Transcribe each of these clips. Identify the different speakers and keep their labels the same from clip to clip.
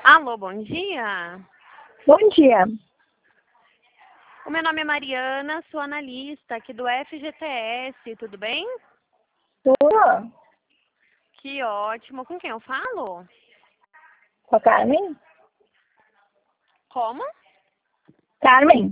Speaker 1: Alô, bom dia.
Speaker 2: Bom dia.
Speaker 1: O meu nome é Mariana, sou analista aqui do FGTS, tudo bem?
Speaker 2: Tudo?
Speaker 1: Que ótimo. Com quem eu falo?
Speaker 2: Com a Carmen?
Speaker 1: Como?
Speaker 2: Carmen?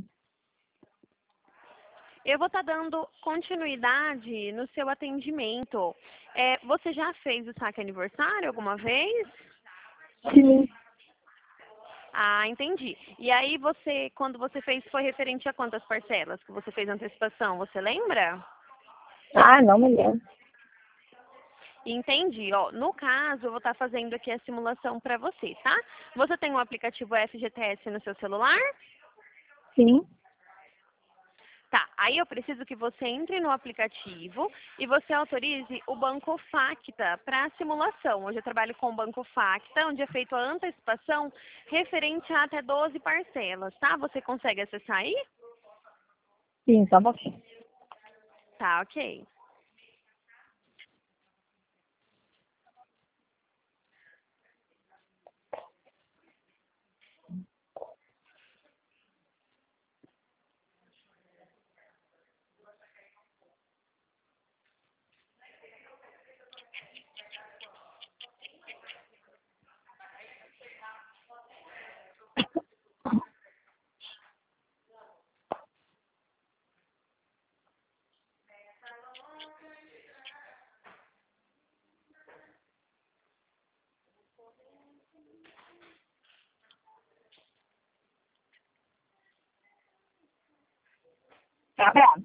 Speaker 1: Eu vou estar dando continuidade no seu atendimento. Você já fez o saque aniversário alguma vez?
Speaker 2: Sim.
Speaker 1: Ah, entendi. E aí quando você fez, foi referente a quantas parcelas que você fez a antecipação, você lembra?
Speaker 2: Ah, não me lembro.
Speaker 1: Entendi. Ó, no caso, eu vou estar fazendo aqui a simulação para você, tá? Você tem o aplicativo FGTS no seu celular?
Speaker 2: Sim.
Speaker 1: Tá. Aí eu preciso que você entre no aplicativo e você autorize o Banco Facta para a simulação. Hoje eu trabalho com o Banco Facta, onde é feita a antecipação referente a até 12 parcelas, tá? Você consegue acessar aí?
Speaker 2: Sim, só um pouquinho.
Speaker 1: Tá, ok.
Speaker 2: Tá bravo.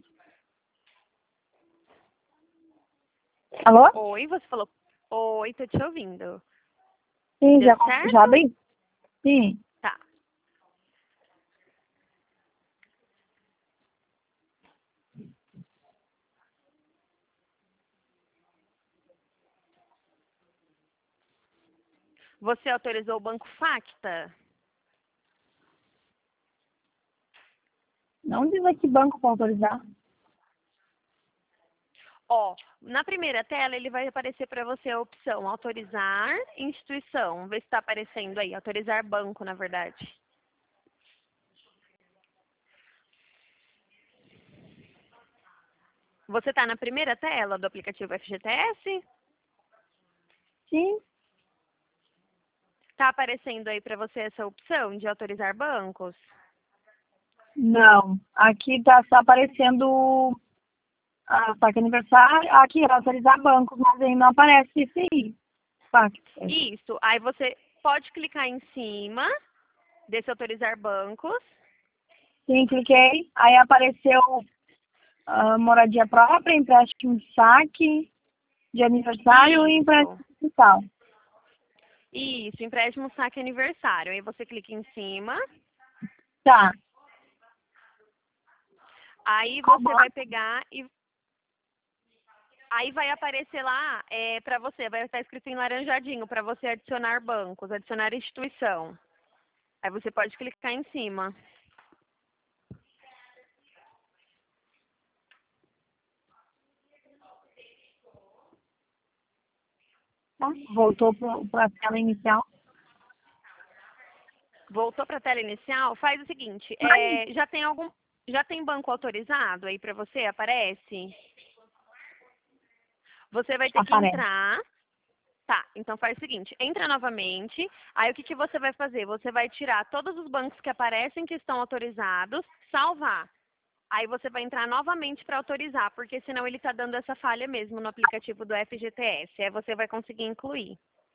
Speaker 2: Alô?
Speaker 1: Oi, você falou. Oi, tô te ouvindo.
Speaker 2: Sim,
Speaker 1: Deu
Speaker 2: já
Speaker 1: certo?
Speaker 2: abri? Sim.
Speaker 1: Tá. Você autorizou o Banco Facta?
Speaker 2: Não diz aqui banco para autorizar.
Speaker 1: Ó, na primeira tela ele vai aparecer para você a opção autorizar instituição. Vê se está aparecendo aí, autorizar banco, na verdade. Você está na primeira tela do aplicativo FGTS?
Speaker 2: Sim.
Speaker 1: Está aparecendo aí para você essa opção de autorizar bancos?
Speaker 2: Não. Aqui tá só aparecendo a saque aniversário. Aqui, autorizar bancos, mas aí não aparece isso aí. Saque.
Speaker 1: Isso. Aí você pode clicar em cima desse autorizar bancos.
Speaker 2: Sim, cliquei. Aí apareceu moradia própria, empréstimo de saque de aniversário e
Speaker 1: Isso.
Speaker 2: empréstimo fiscal.
Speaker 1: Isso, empréstimo saque aniversário. Aí você clica em cima.
Speaker 2: Tá.
Speaker 1: Aí
Speaker 2: Qual
Speaker 1: você vai
Speaker 2: banco?
Speaker 1: pegar e aí vai aparecer lá para você, vai estar escrito em laranjadinho para você adicionar bancos, adicionar instituição. Aí você pode clicar em cima.
Speaker 2: Tá? Voltou para a tela inicial.
Speaker 1: Voltou para a tela inicial? Faz o seguinte,
Speaker 2: Aí,
Speaker 1: já tem banco autorizado aí para você? Aparece? Você vai ter que
Speaker 2: aparece.
Speaker 1: entrar. Tá, então faz o seguinte, entra novamente, aí o que, que você vai fazer? Você vai tirar todos os bancos que aparecem que estão autorizados, salvar. Aí você vai entrar novamente para autorizar, porque senão ele está dando essa falha mesmo no aplicativo do FGTS. Aí você vai conseguir incluir.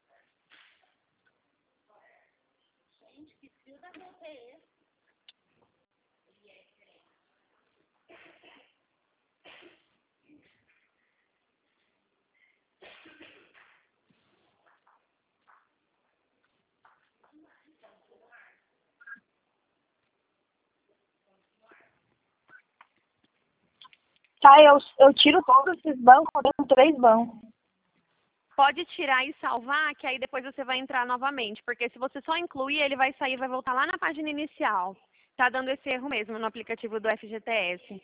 Speaker 2: Tá, eu tiro todos esses bancos, eu tenho 3 bancos.
Speaker 1: Pode tirar e salvar, que aí depois você vai entrar novamente, porque se você só incluir, ele vai sair e vai voltar lá na página inicial. Tá dando esse erro mesmo no aplicativo do FGTS.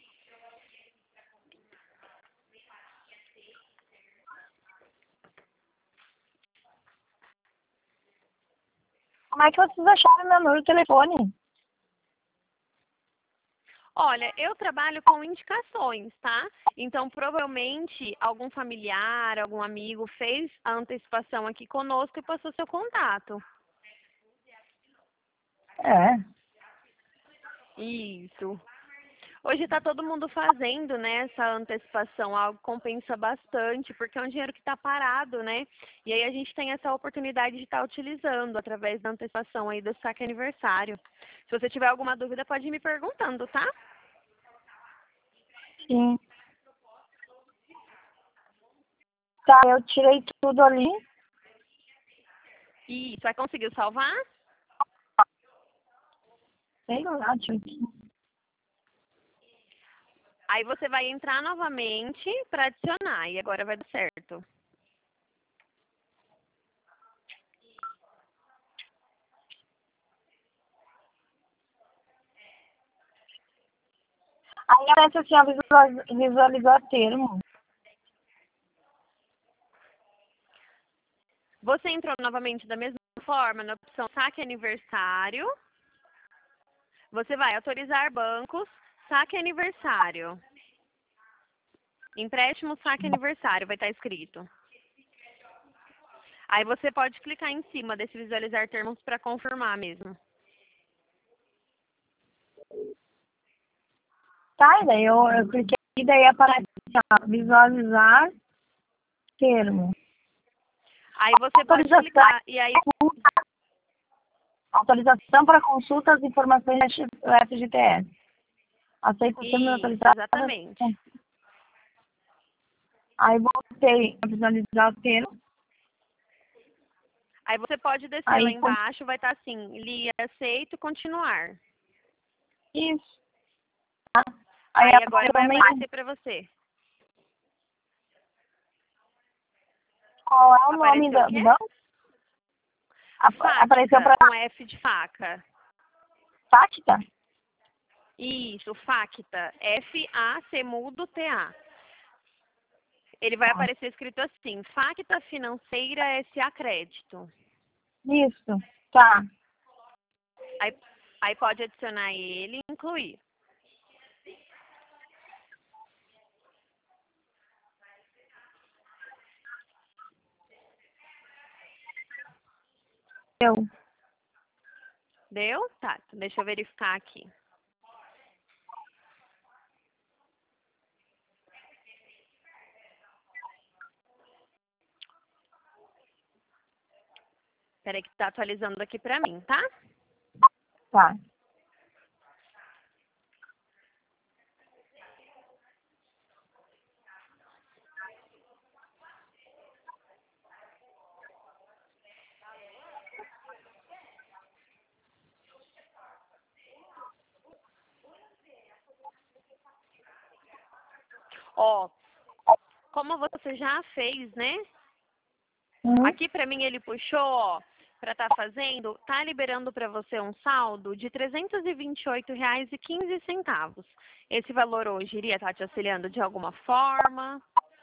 Speaker 2: Como é que vocês acharam meu número de telefone?
Speaker 1: Olha, eu trabalho com indicações, tá? Então, provavelmente, algum familiar, algum amigo fez a antecipação aqui conosco e passou seu contato.
Speaker 2: É.
Speaker 1: Isso. Hoje está todo mundo fazendo, né, essa antecipação, algo que compensa bastante, porque é um dinheiro que está parado, né? E aí a gente tem essa oportunidade de estar utilizando através da antecipação aí do saque aniversário. Se você tiver alguma dúvida, pode ir me perguntando, tá?
Speaker 2: Sim. Tá, eu tirei tudo ali.
Speaker 1: Isso, vai conseguir salvar?
Speaker 2: Sei lá, deixa eu ver.
Speaker 1: Aí você vai entrar novamente para adicionar e agora vai dar certo.
Speaker 2: Aí aparece assim, ó, visualizar termo.
Speaker 1: Você entrou novamente da mesma forma na opção saque aniversário. Você vai autorizar bancos, saque aniversário. Empréstimo, saque aniversário, vai estar escrito. Aí você pode clicar em cima desse visualizar termos para confirmar mesmo.
Speaker 2: Tá, e daí eu cliquei e daí aparece assim, ó, visualizar termo.
Speaker 1: Aí você pode
Speaker 2: Autorização,
Speaker 1: clicar e aí
Speaker 2: autorização para consulta das informações do FGTS. Aceito o termo
Speaker 1: isso,
Speaker 2: autorizado.
Speaker 1: exatamente.
Speaker 2: Aí voltei a visualizar o termo.
Speaker 1: Aí você pode descer
Speaker 2: Aí
Speaker 1: lá embaixo, vai estar assim, li aceito, continuar.
Speaker 2: isso. Tá?
Speaker 1: Aí agora vai
Speaker 2: também,
Speaker 1: aparecer para você.
Speaker 2: qual é o nome
Speaker 1: Apareceu o
Speaker 2: do
Speaker 1: quê?
Speaker 2: banco? Apareceu
Speaker 1: Facta,
Speaker 2: para
Speaker 1: com F de faca.
Speaker 2: Facta?
Speaker 1: Isso, Facta. F-A-C mudo T-A. Ele vai aparecer escrito assim, Facta Financeira S.A. Crédito.
Speaker 2: Isso. Tá.
Speaker 1: Aí pode adicionar ele e incluir.
Speaker 2: Eu.
Speaker 1: Deu? Tá, então deixa eu verificar aqui. Peraí que tá atualizando aqui pra mim, tá?
Speaker 2: Tá.
Speaker 1: Ó, como você já fez, né? Aqui pra mim ele puxou, ó, pra tá fazendo, tá liberando pra você um saldo de R$ 328,15. Esse valor hoje iria estar te auxiliando de alguma forma?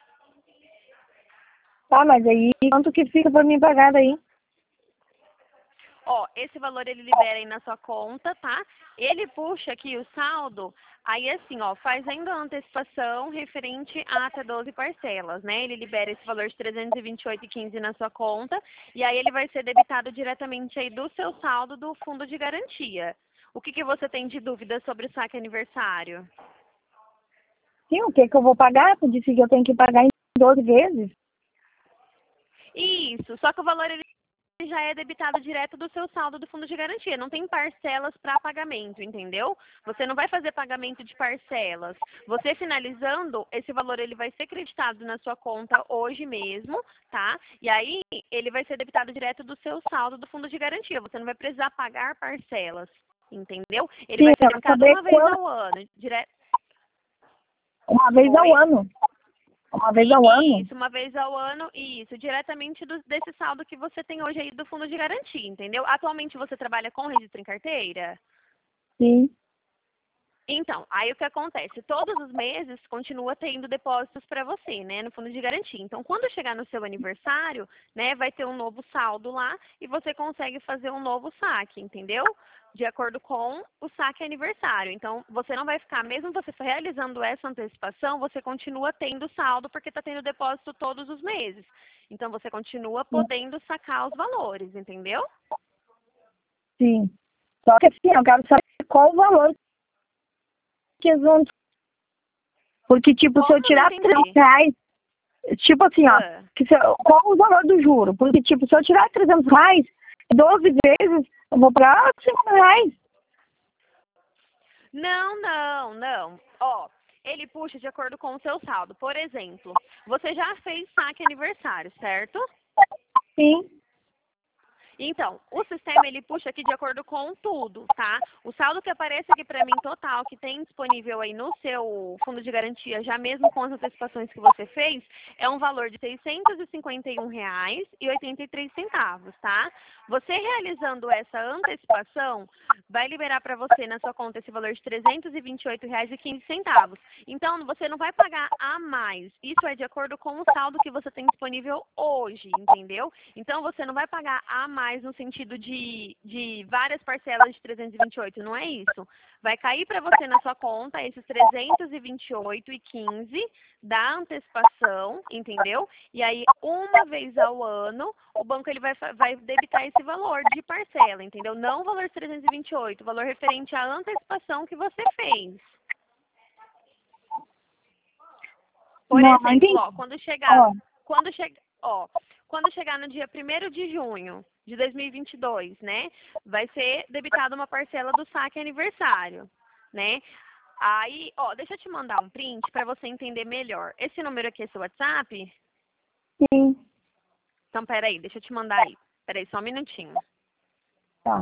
Speaker 2: Tá, mas aí quanto que fica para mim pagar daí?
Speaker 1: Ó, esse valor ele libera aí na sua conta, tá? Ele puxa aqui o saldo, aí assim, ó, fazendo a antecipação referente a até 12 parcelas, né? Ele libera esse valor de R$ 328,15 na sua conta, e aí ele vai ser debitado diretamente aí do seu saldo do fundo de garantia. O que você tem de dúvida sobre o saque aniversário?
Speaker 2: Sim, o que que eu vou pagar? Tu disse que eu tenho que pagar em 12 vezes?
Speaker 1: Isso, só que o valor ele já é debitado direto do seu saldo do fundo de garantia. Não tem parcelas para pagamento, entendeu? Você não vai fazer pagamento de parcelas. Você finalizando, esse valor ele vai ser creditado na sua conta hoje mesmo, tá? E aí ele vai ser debitado direto do seu saldo do fundo de garantia. Você não vai precisar pagar parcelas, entendeu? Ele
Speaker 2: Sim,
Speaker 1: vai ser
Speaker 2: eu
Speaker 1: debitado
Speaker 2: saber
Speaker 1: uma vez
Speaker 2: quando.
Speaker 1: ao ano, direto.
Speaker 2: Uma vez ao
Speaker 1: Oi?
Speaker 2: ano. Uma vez ao ano?
Speaker 1: Isso, uma vez ao ano, isso, diretamente desse saldo que você tem hoje aí do fundo de garantia, entendeu? Atualmente você trabalha com registro em carteira?
Speaker 2: Sim.
Speaker 1: Então, aí o que acontece? Todos os meses continua tendo depósitos para você, né, no fundo de garantia. Então, quando chegar no seu aniversário, né, vai ter um novo saldo lá e você consegue fazer um novo saque, entendeu? De acordo com o saque aniversário. Então, você não vai ficar, mesmo você realizando essa antecipação, você continua tendo saldo porque está tendo depósito todos os meses. Então, você continua podendo sacar os valores, entendeu?
Speaker 2: Sim. Só que assim, eu quero saber qual o valor que eles vão. Porque, tipo, se eu tirar R$ 300, tipo assim, ó, qual o valor do juro? Porque, tipo, se eu tirar R$ 300, 12 vezes, eu vou pagar R$ 5.000.
Speaker 1: Não. Ó, ele puxa de acordo com o seu saldo. Por exemplo, você já fez saque aniversário, certo?
Speaker 2: Sim.
Speaker 1: Então, o sistema ele puxa aqui de acordo com tudo, tá? O saldo que aparece aqui para mim total, que tem disponível aí no seu fundo de garantia, já mesmo com as antecipações que você fez, é um valor de R$ 651,83, tá? Você realizando essa antecipação, vai liberar para você na sua conta esse valor de R$ 328,15. Então, você não vai pagar a mais. Isso é de acordo com o saldo que você tem disponível hoje, entendeu? Então, você não vai pagar a mais no sentido de várias parcelas de 328, não é isso. Vai cair para você na sua conta esses 328,15 da antecipação, entendeu? E aí, uma vez ao ano, o banco ele vai debitar esse valor de parcela, entendeu? Não o valor de 328, o valor referente à antecipação que você fez. Por exemplo, ó, quando chegar no dia 1º de junho de 2022, né, vai ser debitada uma parcela do saque aniversário, né? Aí, ó, deixa eu te mandar um print para você entender melhor. Esse número aqui é seu WhatsApp?
Speaker 2: Sim.
Speaker 1: Então, peraí, deixa eu te mandar aí. Peraí, só um minutinho.
Speaker 2: Tá.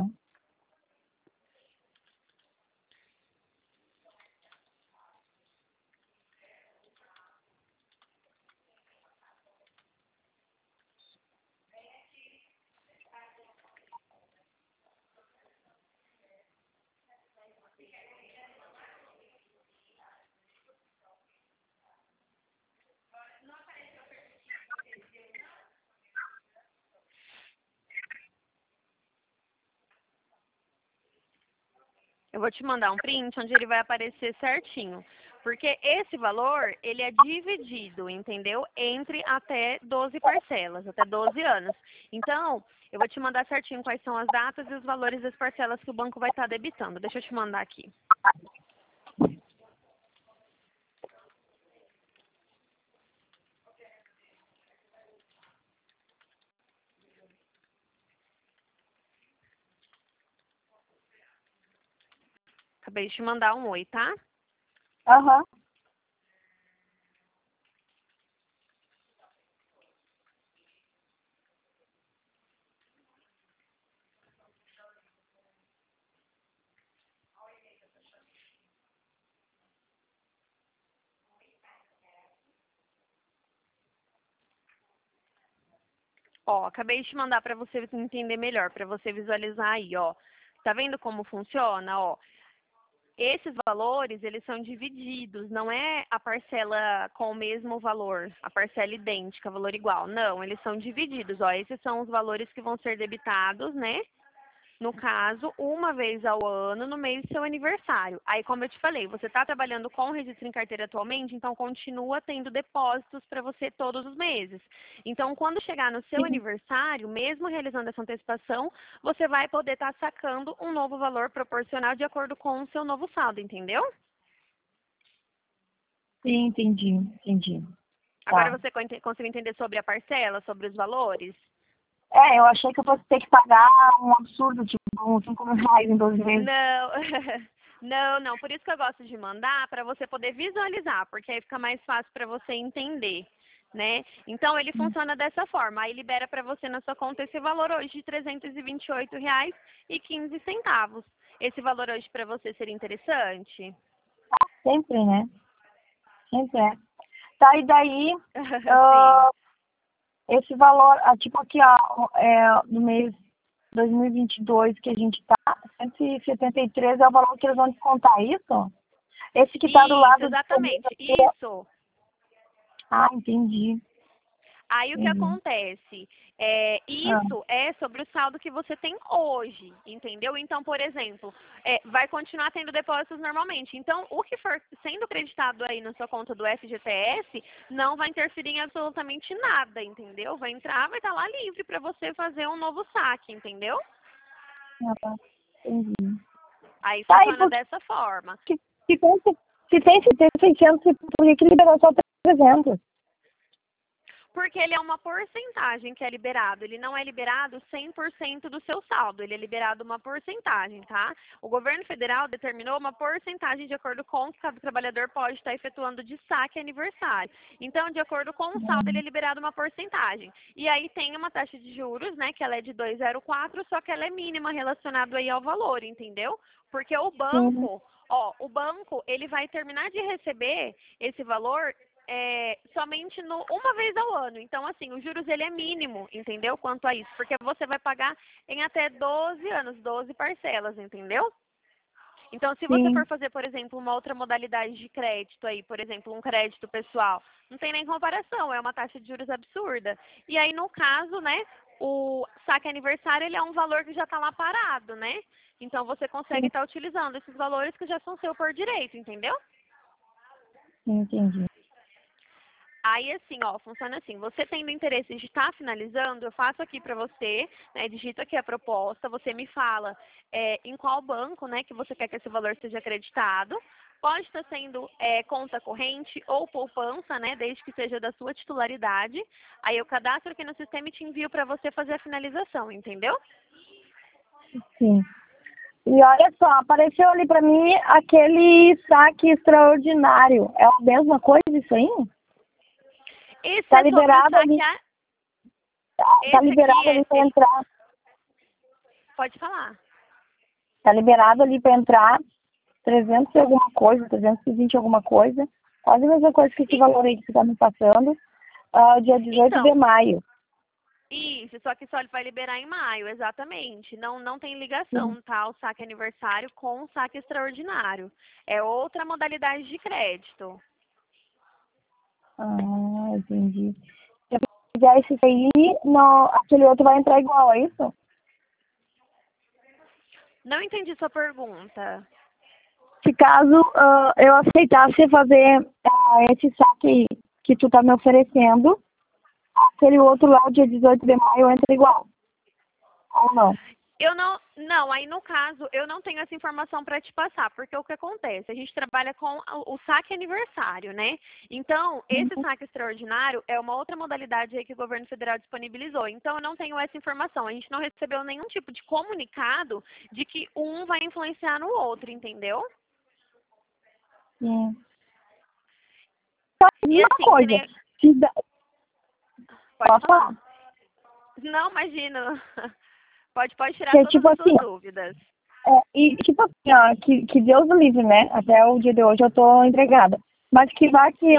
Speaker 1: Eu vou te mandar um print onde ele vai aparecer certinho. Porque esse valor, ele é dividido, entendeu? Entre até 12 parcelas, até 12 anos. Então, eu vou te mandar certinho quais são as datas e os valores das parcelas que o banco vai estar debitando. Deixa eu te mandar aqui. Acabei de te mandar um oi, tá?
Speaker 2: Aham.
Speaker 1: Ó, acabei de te mandar para você entender melhor, para você visualizar aí, ó. Tá vendo como funciona, ó? Esses valores, eles são divididos, não é a parcela com o mesmo valor, a parcela idêntica, valor igual. Não, eles são divididos, ó. Esses são os valores que vão ser debitados, né? No caso, uma vez ao ano, no mês do seu aniversário. Aí, como eu te falei, você está trabalhando com registro em carteira atualmente, então continua tendo depósitos para você todos os meses. Então, quando chegar no seu aniversário, mesmo realizando essa antecipação, você vai poder estar sacando um novo valor proporcional de acordo com o seu novo saldo, entendeu?
Speaker 2: Sim, entendi.
Speaker 1: Agora
Speaker 2: Tá.
Speaker 1: você conseguiu entender sobre a parcela, sobre os valores?
Speaker 2: Eu achei que eu fosse ter que pagar um absurdo, tipo, uns R$ 5.000 em 12 vezes.
Speaker 1: Não, não. Por isso que eu gosto de mandar, para você poder visualizar, porque aí fica mais fácil para você entender, né? Então, ele funciona dessa forma. Aí libera para você na sua conta esse valor hoje de R$ 328,15. Esse valor hoje para você seria interessante?
Speaker 2: Sempre, né? Sempre é. Tá, e daí,
Speaker 1: Sim.
Speaker 2: esse valor, tipo aqui, ó, no mês 2022 que a gente tá, 173 é o valor que eles vão descontar, isso? Esse que tá do lado...
Speaker 1: Exatamente, isso.
Speaker 2: Ah, entendi.
Speaker 1: Aí o que acontece? Isso é sobre o saldo que você tem hoje, entendeu? Então, por exemplo, vai continuar tendo depósitos normalmente. Então, o que for sendo creditado aí na sua conta do FGTS não vai interferir em absolutamente nada, entendeu? Vai entrar, vai estar lá livre para você fazer um novo saque, entendeu?
Speaker 2: Ah, entendi.
Speaker 1: Aí funciona dessa forma.
Speaker 2: Se tem 600, por que liberou só 300?
Speaker 1: Porque ele é uma porcentagem que é liberado. Ele não é liberado 100% do seu saldo. Ele é liberado uma porcentagem, tá? O governo federal determinou uma porcentagem de acordo com o que cada trabalhador pode estar efetuando de saque aniversário. Então, de acordo com o saldo, ele é liberado uma porcentagem. E aí tem uma taxa de juros, né, que ela é de 2,04, só que ela é mínima relacionado aí ao valor, entendeu? Porque o banco, o banco, ele vai terminar de receber esse valor somente uma vez ao ano. Então, assim, os juros ele é mínimo, entendeu? Quanto a isso, porque você vai pagar em até 12 anos, 12 parcelas, entendeu? Então, se você for fazer, por exemplo, uma outra modalidade de crédito aí, por exemplo, um crédito pessoal, não tem nem comparação, é uma taxa de juros absurda. E aí, no caso, né, o saque aniversário, ele é um valor que já está lá parado, né? Então, você consegue estar utilizando esses valores que já são seu por direito, entendeu?
Speaker 2: Entendi.
Speaker 1: Aí, assim, funciona assim. Você tendo interesse de estar finalizando, eu faço aqui para você, né, digito aqui a proposta, você me fala em qual banco, né, que você quer que esse valor seja acreditado. Pode estar sendo conta corrente ou poupança, né, desde que seja da sua titularidade. Aí eu cadastro aqui no sistema e te envio para você fazer a finalização, entendeu?
Speaker 2: Sim. E olha só, apareceu ali para mim aquele saque extraordinário. É a mesma coisa isso aí?
Speaker 1: Esse
Speaker 2: Tá
Speaker 1: é sobre o
Speaker 2: liberado
Speaker 1: saque...
Speaker 2: ali. Tá liberado ali para entrar.
Speaker 1: Pode falar.
Speaker 2: Tá liberado ali para entrar 300 e alguma coisa, 320 alguma coisa. Quase a mesma coisa que esse valor aí que você está me passando. Dia 18 de maio.
Speaker 1: Isso, só que só ele vai liberar em maio, exatamente. Não tem ligação, tá? O saque aniversário com o saque extraordinário. É outra modalidade de crédito.
Speaker 2: Ah, entendi. Se eu fizer isso aí, aquele outro vai entrar igual, é isso?
Speaker 1: Não entendi sua pergunta.
Speaker 2: Se caso eu aceitasse fazer esse saque que tu tá me oferecendo, aquele outro lá, dia 18 de maio, entra igual. Ou não?
Speaker 1: Não, aí no caso, eu não tenho essa informação para te passar, porque o que acontece? A gente trabalha com o saque aniversário, né? Então, esse saque extraordinário é uma outra modalidade aí que o governo federal disponibilizou. Então, eu não tenho essa informação. A gente não recebeu nenhum tipo de comunicado de que um vai influenciar no outro, entendeu?
Speaker 2: Sim.
Speaker 1: E
Speaker 2: uma
Speaker 1: assim,
Speaker 2: coisa.
Speaker 1: Pode falar. Não, imagina. Pode tirar
Speaker 2: que,
Speaker 1: todas
Speaker 2: tipo
Speaker 1: as suas
Speaker 2: assim,
Speaker 1: dúvidas.
Speaker 2: E tipo assim, que Deus me livre, né? Até o dia de hoje eu tô empregada. Mas que vá que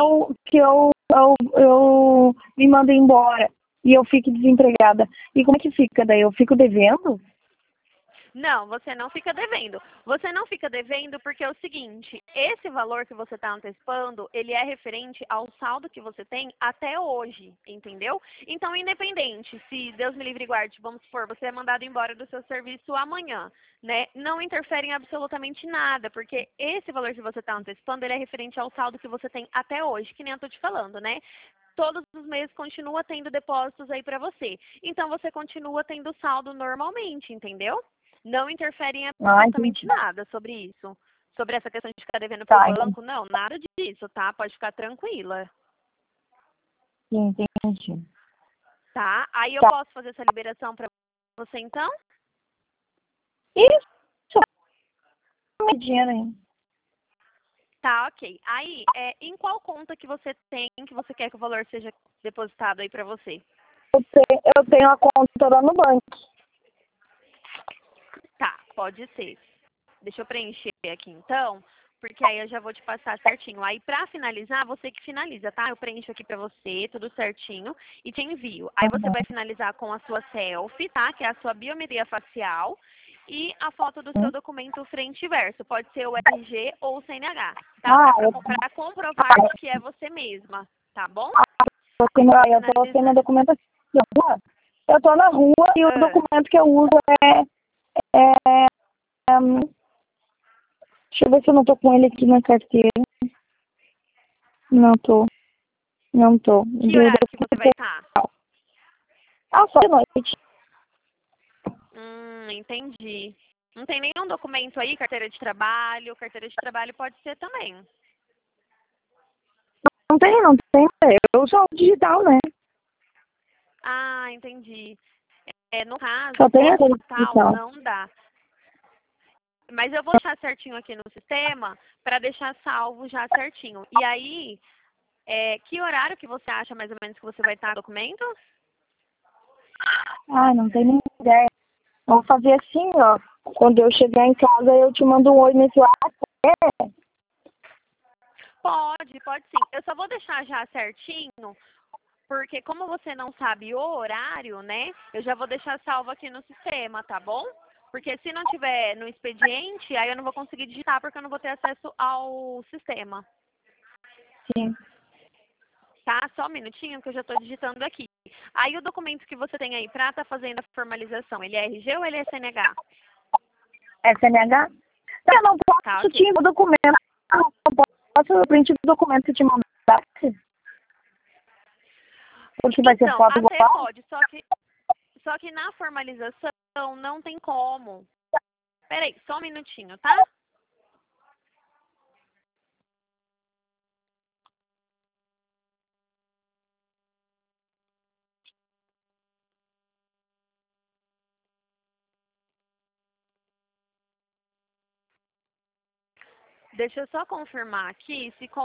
Speaker 2: eu me mando embora e eu fique desempregada. E como é que fica daí? Eu fico devendo?
Speaker 1: Não, você não fica devendo. Você não fica devendo porque é o seguinte, esse valor que você está antecipando, ele é referente ao saldo que você tem até hoje, entendeu? Então, independente, se Deus me livre e guarde, vamos supor, você é mandado embora do seu serviço amanhã, né? Não interfere em absolutamente nada, porque esse valor que você está antecipando, ele é referente ao saldo que você tem até hoje, que nem eu estou te falando, né? Todos os meses continua tendo depósitos aí para você. Então, você continua tendo saldo normalmente, entendeu? Não interfere em absolutamente nada sobre isso. Sobre essa questão de ficar devendo para o banco, não, nada disso, tá? Pode ficar tranquila.
Speaker 2: Entendi.
Speaker 1: Tá? Aí eu posso fazer essa liberação para você, então?
Speaker 2: Isso. Dinheiro aí.
Speaker 1: Tá, ok. Aí, em qual conta que você tem, que você quer que o valor seja depositado aí para você?
Speaker 2: Eu tenho a conta lá no banco.
Speaker 1: Tá, pode ser. Deixa eu preencher aqui então, porque aí eu já vou te passar certinho. Aí pra finalizar, você que finaliza, tá? Eu preencho aqui pra você, tudo certinho, e te envio. Aí você vai finalizar com a sua selfie, tá? Que é a sua biometria facial. e a foto do seu documento frente e verso. Pode ser o RG ou o CNH, tá? Para comprovar que é você mesma, tá bom?
Speaker 2: Eu tô sem meu documento aqui. Eu tô na rua e o documento que eu uso deixa eu ver se eu não tô com ele aqui na carteira. Não tô.
Speaker 1: Que horário que você vai estar?
Speaker 2: Só de noite.
Speaker 1: Entendi. Não tem nenhum documento aí, carteira de trabalho? Carteira de trabalho pode ser também.
Speaker 2: Não tem. Eu sou digital, né?
Speaker 1: Entendi. No caso,
Speaker 2: Só tem
Speaker 1: esse
Speaker 2: digital.
Speaker 1: tal não dá. Mas eu vou deixar certinho aqui no sistema para deixar salvo já certinho. E aí, que horário que você acha mais ou menos que você vai estar no documento?
Speaker 2: Não tenho nem ideia. Vamos fazer assim, ó. Quando eu chegar em casa, eu te mando um oi nesse WhatsApp.
Speaker 1: Pode sim. Eu só vou deixar já certinho, porque como você não sabe o horário, né? Eu já vou deixar salvo aqui no sistema, tá bom? Porque se não tiver no expediente, aí eu não vou conseguir digitar, porque eu não vou ter acesso ao sistema.
Speaker 2: Sim.
Speaker 1: Tá? Só um minutinho que eu já estou digitando aqui. Aí o documento que você tem aí para estar fazendo a formalização, ele é RG ou ele é CNH?
Speaker 2: É CNH? Eu não posso te o documento. Eu posso print do documento que te mandasse? Porque vai ser foto
Speaker 1: até
Speaker 2: igual?
Speaker 1: pode, só que na formalização não tem como. Peraí, só um minutinho, tá? Deixa eu só confirmar aqui se